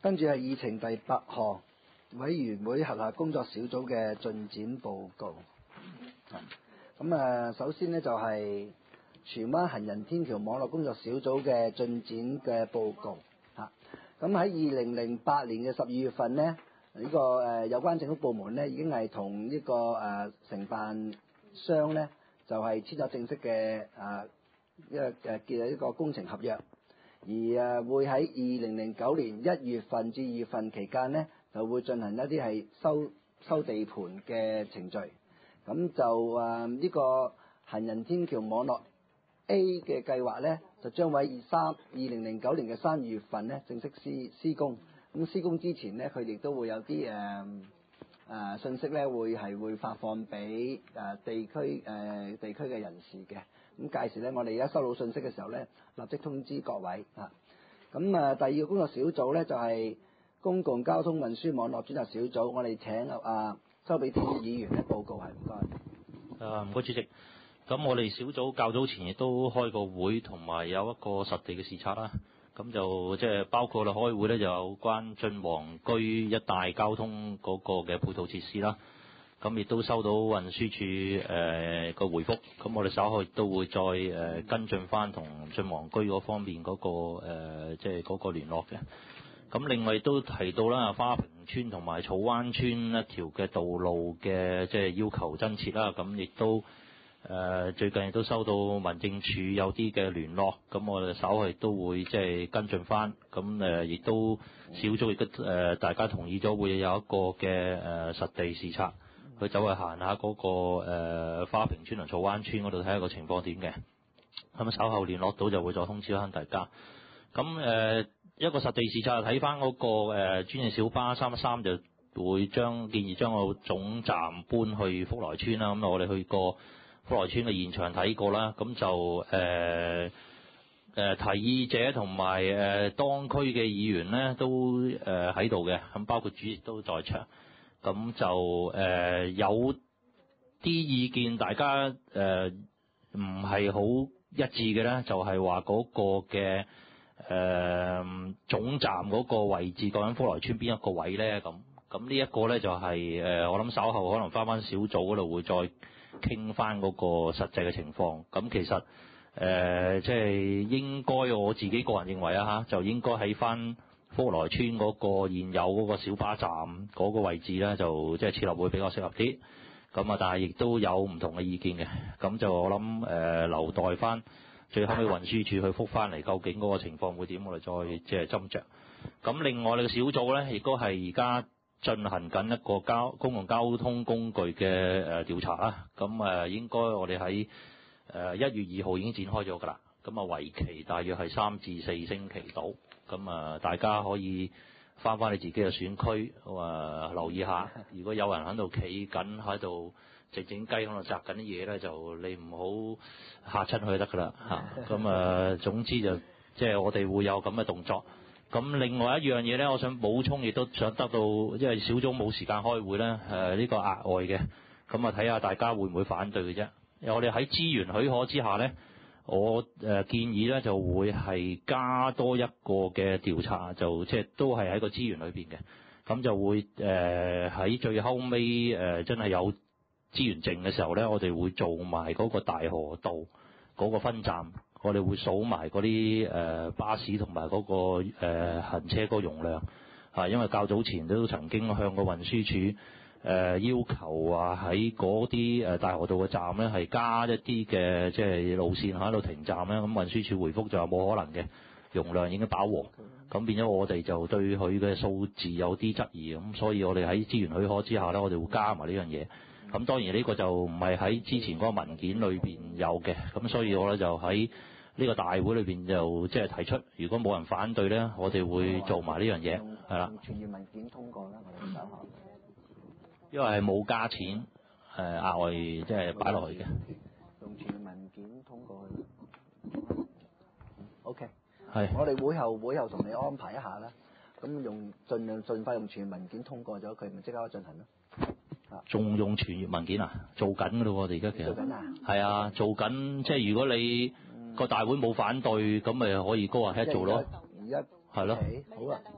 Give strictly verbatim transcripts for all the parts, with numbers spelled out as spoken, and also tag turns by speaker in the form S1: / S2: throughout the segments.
S1: 跟住係議程第八項，委員會轄下工作小組嘅進展報告。咁啊，首先呢，就係荃灣行人天橋網絡工作小組嘅進展嘅報告。嚇，咁喺二零零八年嘅十二月份呢，呢、這個誒、呃、有關政府部門呢已經係同呢個誒、呃、承辦商呢，就係簽咗正式嘅誒一個誒嘅一個工程合約。而誒會喺二零零九年一月份至二月份期間呢，就會進行一啲係收收地盤嘅程序。咁就誒呢、呃這個行人天橋網絡 A 嘅計劃呢，就將會喺三二零零九年嘅三月份呢正式施施工。咁施工之前呢，佢哋都會有啲誒誒信息呢，會係會發放俾誒、呃、地區誒、呃、地區嘅人士嘅。咁屆時咧，我哋而家收到信息嘅時候咧，立即通知各位嚇。咁啊，第二個工作小組咧就係、是、公共交通運輸網絡專責小組，我哋請啊周比天議員嘅報告係唔該。
S2: 啊，唔該主席。咁我哋小組較早前亦都開個會，同埋有一個實地嘅視察啦。咁就即係包括啦，開會咧就有關晉皇居一帶交通嗰個嘅配套設施啦。咁亦都收到運輸署誒個回覆，咁我哋稍後亦都會再誒、呃、跟進翻同晉皇居嗰方面嗰、那個誒即係嗰個聯絡嘅。咁另外亦都提到啦，花屏村同埋草灣村一條嘅道路嘅即係要求增設啦，咁亦都誒、呃、最近亦都收到民政處有啲嘅聯絡，咁我哋稍後亦都會即係跟進翻，咁誒亦都小組亦都誒大家同意咗會有一個嘅誒、呃、實地視察。佢走去行下嗰、那個、呃、花屏村同草灣村嗰度睇下個情況點嘅，咁稍後聯絡到就會再通知翻大家。咁誒、呃、一個實地視察睇翻嗰個誒、呃、專營小巴三一三就會將建議將個總站搬去福來村啦。咁我哋去過福來村嘅現場睇過啦，咁就誒誒、呃呃、提議者同埋誒當區嘅議員咧都誒喺度嘅，咁、呃、包括主席都在場。咁就誒、呃、有啲意見，大家誒唔係好一致嘅咧，就係話嗰個嘅誒、呃、總站嗰個位置，究竟福來村邊一個位咧？咁咁呢一個咧就係、是、誒、呃、我諗稍後可能翻翻小組嗰度會再傾翻嗰個實際嘅情況。咁其實誒即係應該我自己個人認為啊嚇，就應該喺翻福來村嗰個現有嗰個小巴站嗰個位置咧，就即係設立會比較適合啲。咁啊，但係亦都有唔同嘅意見嘅。咁就我諗誒、呃、留待翻最後尾運輸署去覆翻嚟，究竟嗰個情況會點，我哋再即係斟酌。咁另外呢個小組咧，亦都係而家進行緊一個交公共交通工具嘅誒調查啊。咁誒應該我哋喺誒一月二號已經展開咗㗎啦。咁啊，為期大約係三至四星期到。咁啊，大家可以翻翻你自己嘅選區，啊留意下。如果有人喺度企緊喺度靜靜雞喺度摘緊啲嘢咧，就你唔好嚇親佢得㗎啦嚇。咁啊，總之就即係我哋會有咁嘅動作。咁另外一樣嘢咧，我想補充，亦都想得到，因為小組冇時間開會咧，誒、呃、呢、呢個額外嘅，咁啊睇下大家會唔會反對嘅啫。因為我哋喺資源許可之下咧。我誒、呃、建議咧就會係加多一個嘅調查，就即係都係喺個資源裏邊嘅，咁就會誒喺、呃、最後尾誒、呃、真係有資源剩嘅時候咧，我哋會做埋嗰個大河道嗰個分站，我哋會數埋嗰啲誒巴士同埋嗰個誒、呃、行車嗰個容量啊，因為較早前都曾經向個運輸署。誒、呃、要求話喺嗰啲誒大河道嘅站咧，係加一啲嘅即係路線喺度停站咧，咁運輸署回覆就話冇可能嘅，容量已經飽和，咁變咗我哋就對佢嘅數字有啲質疑，咁所以我哋喺資源許可之下咧，我哋會加埋呢樣嘢。咁當然呢個就唔係喺之前嗰個文件裏邊有嘅，咁所以我咧就喺呢個大會裏邊就即係提出，如果冇人反對咧，我哋會做埋呢樣嘢，係啦。
S1: 全頁文件通過啦，我哋稍後。
S2: 因為係冇加錢，誒、呃、額外即係擺落去嘅。
S1: 用全文件通過去。O K。
S2: 係。
S1: 我哋會後會後同你安排一下啦。咁用盡量盡快用全文件通過咗，佢咪即刻進行咯。啊。仲
S2: 用全頁文件啊？做緊㗎咯，我哋而家其實。
S1: 做緊啊？
S2: 係啊，做緊。即係如果你個大會冇反對，咁咪可以高啊一做咯。
S1: 而家。
S2: 係咯。
S1: 好啊。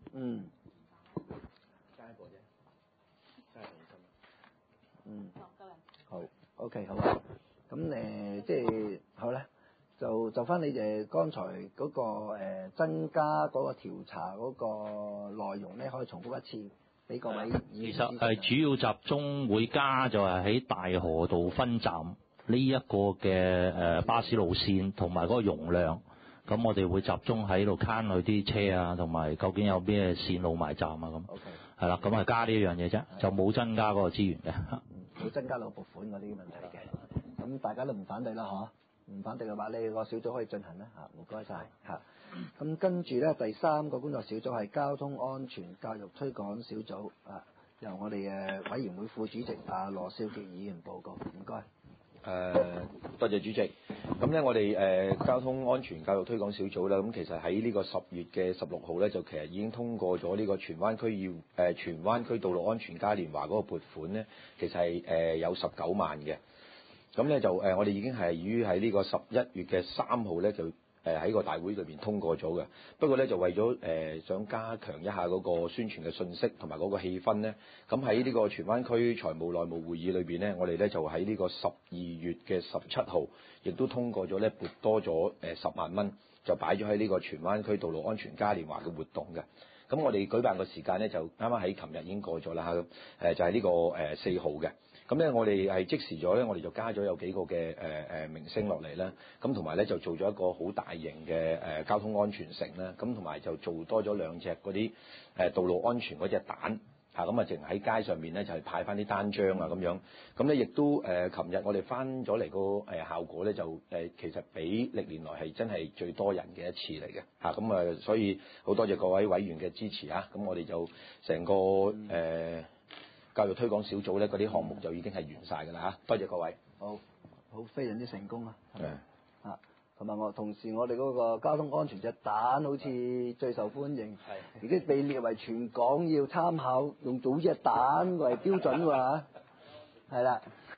S1: 嗯。
S3: 加一個啫，加一個心。
S1: 嗯。好 ，OK， 好啊。咁誒、呃，即係好啦。就就翻你哋剛才嗰、那個、呃、增加嗰個調查嗰個內容咧，可以重複一次俾各位議員。
S2: 其實係主要集中會加就係喺大河道分站呢一個嘅誒、呃、巴士路線同埋嗰個容量，咁我哋會集中喺度慳佢啲車啊，同埋究竟有咩線路埋站啊咁。
S1: OK。
S2: 係啦，咁係加呢一樣嘢啫，就冇增加嗰個資源嘅。
S1: 冇增加到撥款嗰啲問題嘅，咁大家都唔反對啦，嗬？唔反對嘅話，你個小組可以進行啦，嚇，唔該晒。嚇。咁跟住咧，第三個工作小組係交通安全教育推廣小組，啊，由我哋嘅委員會副主席啊羅少傑議員報告，唔該。
S3: 誒、呃，多謝主席。咁咧，我哋誒、呃、交通安全教育推廣小組啦，咁其實喺呢個十月嘅十六號咧，就其實已經通過咗呢個荃灣區要誒、呃、荃灣區道路安全嘉年華嗰個撥款咧，其實係誒、呃、有十九萬嘅。咁咧就誒、呃，我哋已經係於喺呢個十一月嘅三號咧，就誒喺個大會裏邊通過咗嘅。不過咧，就為咗誒、呃、想加強一下嗰個宣傳嘅信息同埋嗰個氣氛咧，咁喺呢個荃灣區財務內務會議裏邊咧，我哋咧就喺呢個十二月嘅十七號，亦都通過咗咧撥多咗誒十萬蚊，就擺咗喺呢個荃灣區道路安全嘉年華嘅活動嘅。咁我哋舉辦個時間咧，就啱啱喺琴日已經過咗啦嚇，誒就係、是、呢個誒四號嘅。咁咧，我哋係即時咗咧，我哋就加咗有幾個嘅誒誒明星落嚟啦。咁同埋咧，就做咗一個好大型嘅誒、呃、交通安全城啦。咁同埋就做多咗兩隻嗰啲誒道路安全嗰隻蛋嚇。咁啊，淨喺街上面咧就係、是、派翻啲單張啊咁樣。咁咧亦都誒，琴、呃、日我哋翻咗嚟個誒效果咧，就誒、呃、其實比歷年來係真係最多人嘅一次嚟嘅嚇。咁啊，所以好多謝各位委員嘅支持啊。咁我哋就成個誒。呃教育推廣小組咧，嗰啲項目就已經係完晒㗎啦嚇，多謝各位。
S1: 好，好非常之成功啊！
S3: 係
S1: 啊，同埋我同時，我哋嗰個交通安全隻蛋好似最受歡迎，而家被列為全港要參考用早隻蛋為標準㗎嚇，係啦。